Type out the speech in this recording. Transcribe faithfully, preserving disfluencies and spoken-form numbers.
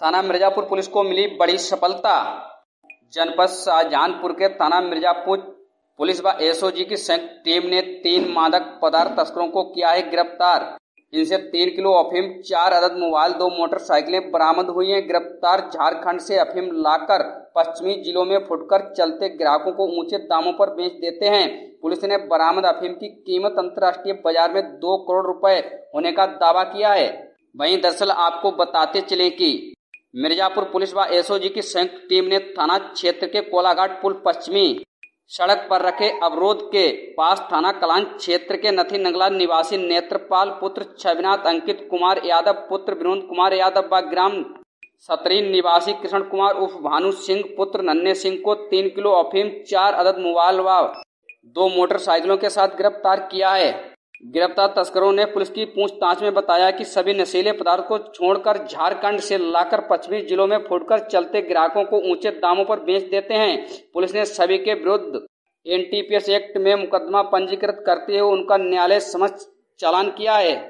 थाना मिर्जापुर पुलिस को मिली बड़ी सफलता। जनपद शाहजहांपुर के थाना मिर्जापुर पुलिस व एसओजी की संयुक्त टीम ने तीन मादक पदार्थ तस्करों को किया है गिरफ्तार। इनसे तीन किलो अफीम, चार अदद मोबाइल, दो मोटरसाइकिलें बरामद हुई हैं। गिरफ्तार झारखंड से अफीम लाकर पश्चिमी जिलों में फुटकर चलते ग्राहकों को ऊंचे दामों पर बेच देते हैं। पुलिस ने बरामद अफीम की कीमत अंतर्राष्ट्रीय बाजार में दो करोड़ रुपए होने का दावा किया है। वहीं दरअसल आपको बताते चले कि मिर्जापुर पुलिस व एसओजी की संयुक्त टीम ने थाना क्षेत्र के कोलाघाट पुल पश्चिमी सड़क पर रखे अवरोध के पास थाना कलान क्षेत्र के नथी नंगला निवासी नेत्रपाल पुत्र छविनाथ अंकित कुमार यादव पुत्र विनोद कुमार यादव व ग्राम सतरी निवासी कृष्ण कुमार उर्फ भानु सिंह पुत्र नन्हे सिंह को तीन किलो अफीम, चार अदद मोबाइल व दो मोटरसाइकिलों के साथ गिरफ्तार किया है। गिरफ्तार तस्करों ने पुलिस की पूछताछ में बताया कि सभी नशीले पदार्थ को छोड़कर झारखंड से लाकर पश्चिमी जिलों में फुटकर चलते ग्राहकों को ऊंचे दामों पर बेच देते हैं। पुलिस ने सभी के विरुद्ध एनडीपीएस एक्ट में मुकदमा पंजीकृत करते हुए उनका न्यायालय समक्ष चालान किया है।